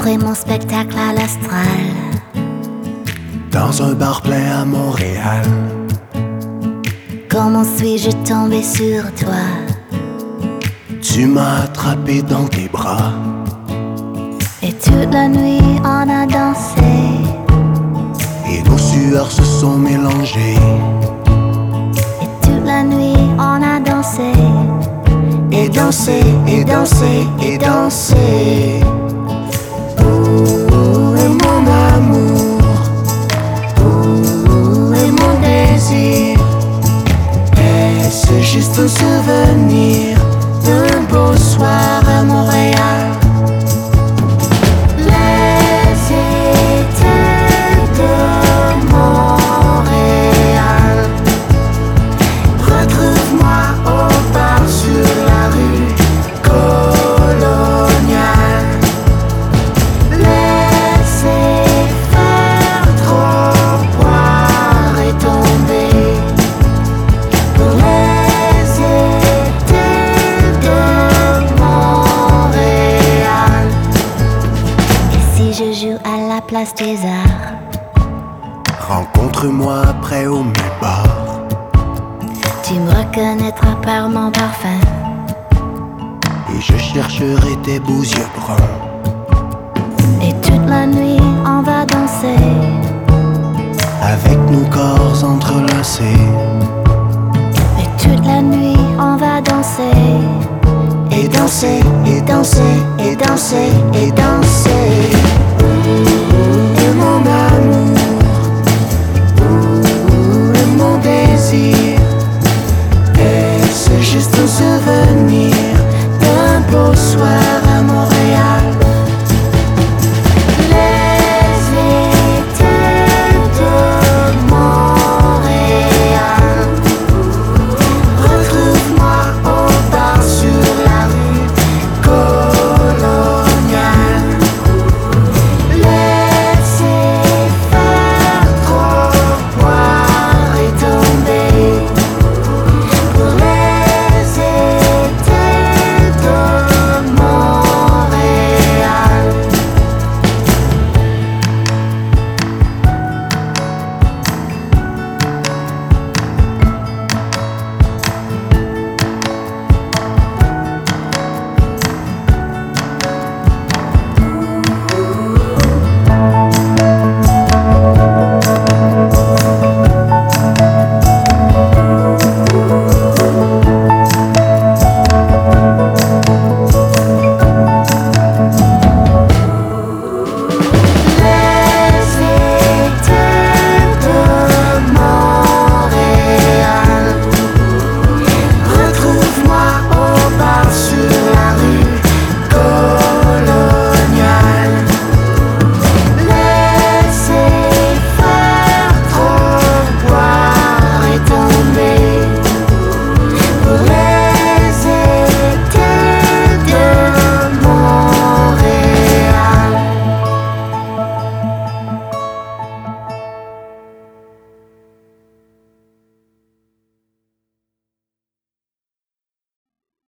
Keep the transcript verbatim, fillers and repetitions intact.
montrer mon spectacle à l'Astral. Dans un bar plein à Montréal. Comment suis-je tombé sur toi? Tu m'as attrapé dans tes bras. Et toute la nuit on a dansé. Et nos sueurs se sont mélangées. Et toute la nuit on a dansé. Et dansé, et dansé, et dansé. Où est mon amour? Où est mon désir? Est-ce juste un souvenir d'un beau soir à Montréal? Les étés de Montréal. Retrouve-moi au bar sur la rue coloniale. Laissez faire trop boire et tomber. Pour les étés de Montréal. Et si je joue à la place des arts? Rencontre-moi après au bar. Tu me reconnaîtras par mon parfum. Et je chercherai tes beaux yeux bruns. Et toute la nuit on va danser. Avec nos corps entrelacés. Et toute la nuit on va danser. Et danser, et danser, et danser, et danser.